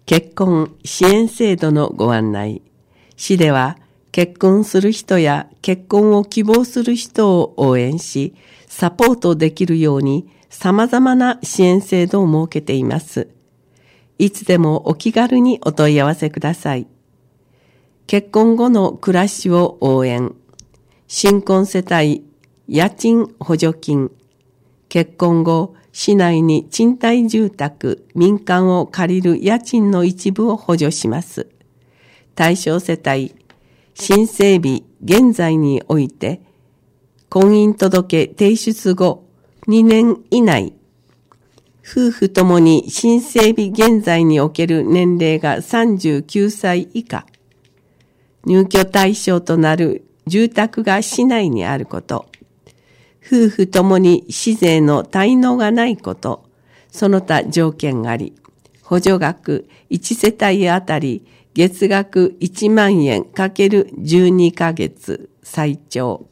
結婚支援制度のご案内。市では結婚する人や結婚を希望する人を応援し、サポートできるように様々な支援制度を設けています。いつでもお気軽にお問い合わせください。結婚後の暮らしを応援。新婚世帯家賃補助金。結婚後、市内に賃貸住宅、民間を借りる家賃の一部を補助します。対象世帯、申請日現在において、婚姻届提出後2年以内、夫婦ともに申請日現在における年齢が39歳以下、入居対象となる住宅が市内にあること、夫婦ともに市税の滞納がないこと、その他条件があり、補助額1世帯あたり月額1万円×12ヶ月最長。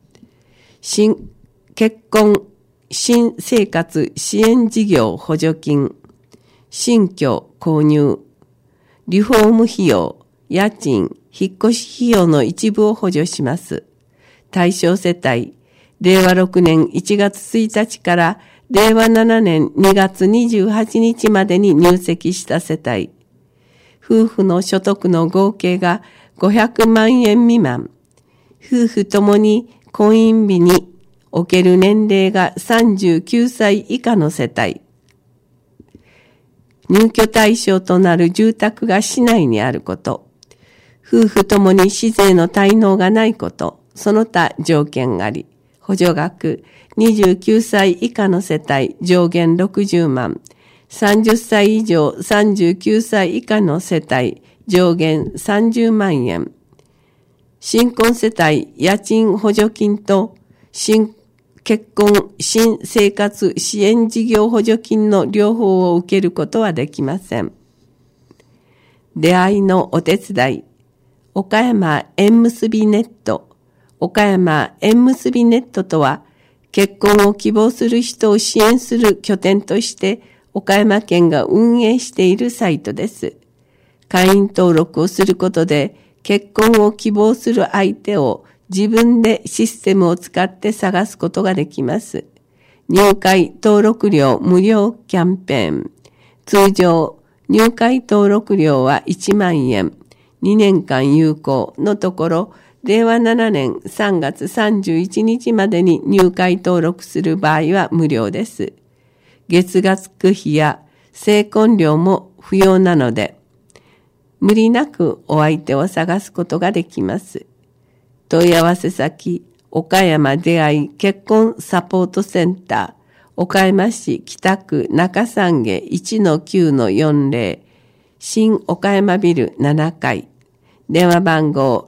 結婚新生活支援事業補助金、新居購入、リフォーム費用、家賃、引っ越し費用の一部を補助します。対象世帯、令和6年1月1日から令和7年2月28日までに入籍した世帯、夫婦の所得の合計が500万円未満、夫婦ともに婚姻日における年齢が39歳以下の世帯、入居対象となる住宅が市内にあること、夫婦ともに市税の滞納がないこと、その他条件があり、補助額29歳以下の世帯上限60万、30歳以上39歳以下の世帯上限30万円、新婚世帯家賃補助金と結婚新生活支援事業補助金の両方を受けることはできません。出会いのお手伝い、岡山縁結びネット。岡山縁結びネットとは、結婚を希望する人を支援する拠点として、岡山県が運営しているサイトです。会員登録をすることで、結婚を希望する相手を自分でシステムを使って探すことができます。入会登録料無料キャンペーン。通常、入会登録料は1万円、2年間有効のところ、令和7年3月31日までに入会登録する場合は無料です。月額費や成婚料も不要なので、無理なくお相手を探すことができます。問い合わせ先、岡山出会い結婚サポートセンター、岡山市北区中三下 1-9-40、新岡山ビル7階、電話番号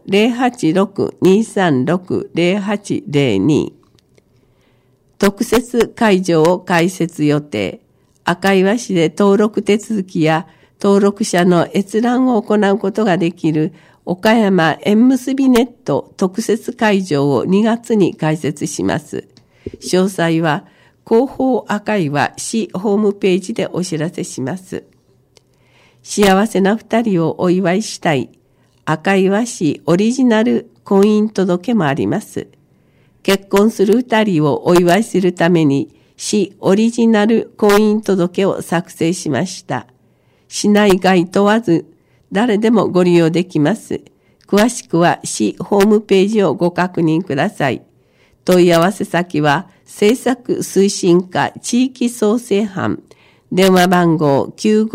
086-236-0802。特設会場を開設予定。赤岩市で登録手続きや登録者の閲覧を行うことができる岡山縁結びネット特設会場を2月に開設します。詳細は広報赤岩市ホームページでお知らせします。幸せな二人をお祝いしたい。赤岩市オリジナル婚姻届もあります。結婚する二人をお祝いするために市オリジナル婚姻届を作成しました。市内外問わず誰でもご利用できます。詳しくは市ホームページをご確認ください。問い合わせ先は政策推進課地域創生班電話番号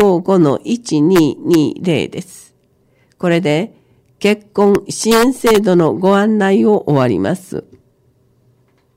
955-1220 です。これで結婚支援制度のご案内を終わります。